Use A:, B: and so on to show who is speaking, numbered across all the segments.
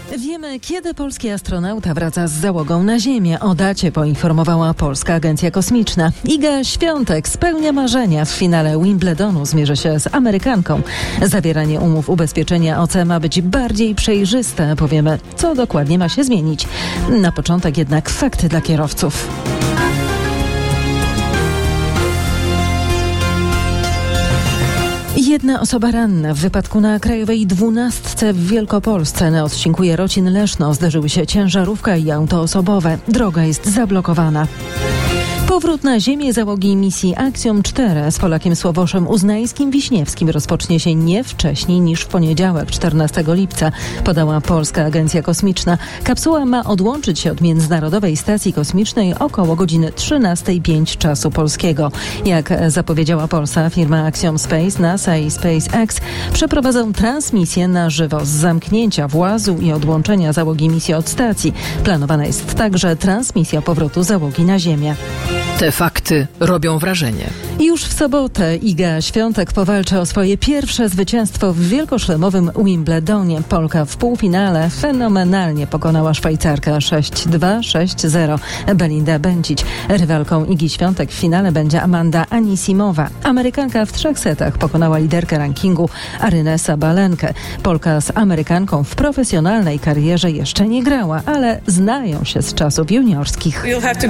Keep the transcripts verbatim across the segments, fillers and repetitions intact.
A: Wiemy, kiedy polski astronauta wraca z załogą na Ziemię. O dacie poinformowała Polska Agencja Kosmiczna. Iga Świątek spełnia marzenia. W finale Wimbledonu zmierzy się z Amerykanką. Zawieranie umów ubezpieczenia O C ma być bardziej przejrzyste. Powiemy, co dokładnie ma się zmienić. Na początek jednak fakty dla kierowców. Jedna osoba ranna w wypadku na Krajowej dwunastce w Wielkopolsce. Na odcinku Jarocin-Leszno zderzyły się ciężarówka i auto osobowe. Droga jest zablokowana. Powrót na Ziemię załogi misji Axiom cztery z Polakiem Sławoszem Uznańskim-Wiśniewskim rozpocznie się nie wcześniej niż w poniedziałek, czternastego lipca, podała Polska Agencja Kosmiczna. Kapsuła ma odłączyć się od Międzynarodowej Stacji Kosmicznej około godziny trzynastej pięć czasu polskiego. Jak zapowiedziała Polsa, firma Axiom Space, NASA i SpaceX przeprowadzą transmisję na żywo z zamknięcia włazu i odłączenia załogi misji od stacji. Planowana jest także transmisja powrotu załogi na Ziemię.
B: Te fakty robią wrażenie.
A: Już w sobotę Iga Świątek powalczy o swoje pierwsze zwycięstwo w wielkoszlemowym Wimbledonie. Polka w półfinale fenomenalnie pokonała Szwajcarkę sześć dwa, sześć zero. Belinda Bencic. Rywalką Igi Świątek w finale będzie Amanda Anisimowa. Amerykanka w trzech setach pokonała liderkę rankingu Arynę Sabalenkę. Polka z Amerykanką w profesjonalnej karierze jeszcze nie grała, ale znają się z czasów juniorskich.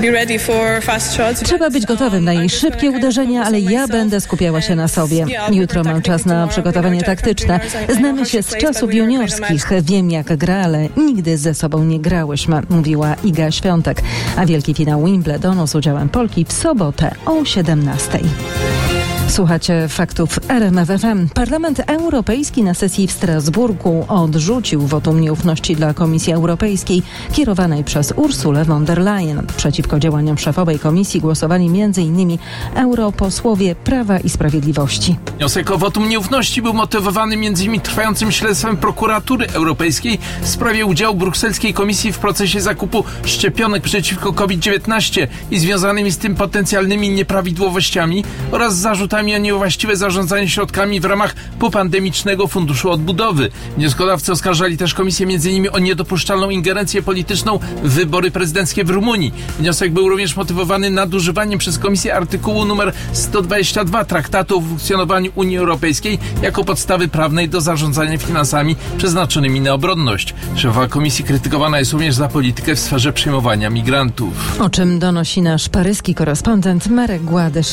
A: Trzeba być gotowym na jej szybkie uderzenia, ale ja będę skupiała się na sobie. Jutro mam czas na przygotowanie taktyczne. Znamy się z czasów juniorskich. Wiem, jak gra, ale nigdy ze sobą nie grałyśmy, mówiła Iga Świątek. A wielki finał Wimbledonu z udziałem Polki w sobotę o siedemnastej. Słuchacie faktów R M F F M. Parlament Europejski na sesji w Strasburgu odrzucił wotum nieufności dla Komisji Europejskiej kierowanej przez Ursulę von der Leyen. Przeciwko działaniom szefowej komisji głosowali między innymi europosłowie Prawa i Sprawiedliwości.
C: Wniosek o wotum nieufności był motywowany między innymi trwającym śledztwem Prokuratury Europejskiej w sprawie udziału brukselskiej komisji w procesie zakupu szczepionek przeciwko COVID dziewiętnaście i związanymi z tym potencjalnymi nieprawidłowościami oraz zarzutami o niewłaściwe zarządzanie środkami w ramach popandemicznego Funduszu Odbudowy. Wnioskodawcy oskarżali też komisję między innymi o niedopuszczalną ingerencję polityczną w wybory prezydenckie w Rumunii. Wniosek był również motywowany nadużywaniem przez komisję artykułu numer sto dwadzieścia dwa Traktatu o funkcjonowaniu Unii Europejskiej jako podstawy prawnej do zarządzania finansami przeznaczonymi na obronność. Szefowa komisji krytykowana jest również za politykę w sferze przyjmowania migrantów.
A: O czym donosi nasz paryski korespondent Marek Gładysz.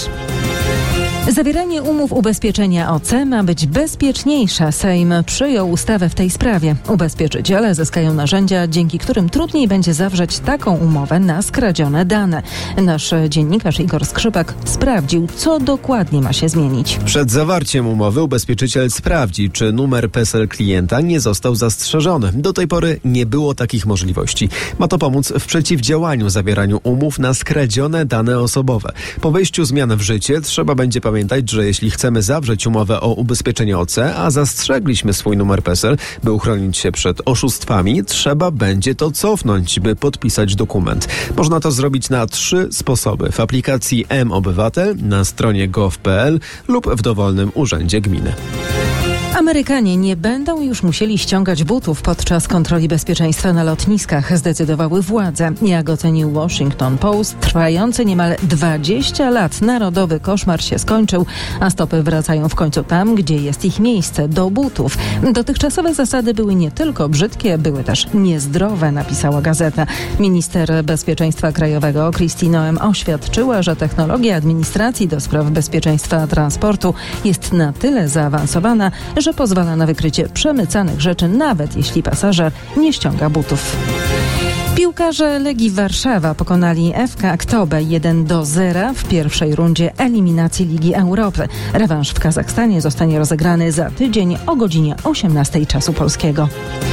A: Zawieranie umów ubezpieczenia O C ma być bezpieczniejsze. Sejm przyjął ustawę w tej sprawie. Ubezpieczyciele zyskają narzędzia, dzięki którym trudniej będzie zawrzeć taką umowę na skradzione dane. Nasz dziennikarz Igor Skrzypek sprawdził, co dokładnie ma się zmienić.
D: Przed zawarciem umowy ubezpieczyciel sprawdzi, czy numer P E S E L klienta nie został zastrzeżony. Do tej pory nie było takich możliwości. Ma to pomóc w przeciwdziałaniu zawieraniu umów na skradzione dane osobowe. Po wejściu zmian w życie trzeba będzie pamiętać, Pamiętać, że jeśli chcemy zawrzeć umowę o ubezpieczenie O C, a zastrzegliśmy swój numer P E S E L, by uchronić się przed oszustwami, trzeba będzie to cofnąć, by podpisać dokument. Można to zrobić na trzy sposoby. W aplikacji M-Obywatel, na stronie gov kropka p l lub w dowolnym urzędzie gminy.
A: Amerykanie nie będą już musieli ściągać butów podczas kontroli bezpieczeństwa na lotniskach, zdecydowały władze. Jak ocenił Washington Post, trwający niemal dwadzieścia lat narodowy koszmar się skończył, a stopy wracają w końcu tam, gdzie jest ich miejsce, do butów. Dotychczasowe zasady były nie tylko brzydkie, były też niezdrowe, napisała gazeta. Minister Bezpieczeństwa Krajowego Kristi Noem oświadczyła, że technologia administracji do spraw bezpieczeństwa transportu jest na tyle zaawansowana, że pozwala na wykrycie przemycanych rzeczy, nawet jeśli pasażer nie ściąga butów. Piłkarze Legii Warszawa pokonali F K Aktobę jeden do zera w pierwszej rundzie eliminacji Ligi Europy. Rewanż w Kazachstanie zostanie rozegrany za tydzień o godzinie osiemnastej czasu polskiego.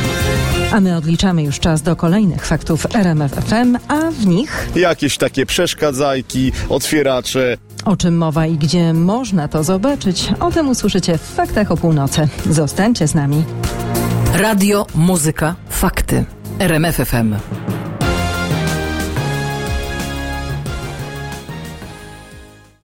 A: A my odliczamy już czas do kolejnych faktów R M F F M, a w nich
E: jakieś takie przeszkadzajki, otwieracze.
A: O czym mowa i gdzie można to zobaczyć, o tym usłyszycie w Faktach o północy. Zostańcie z nami.
B: Radio, muzyka, fakty. R M F F M.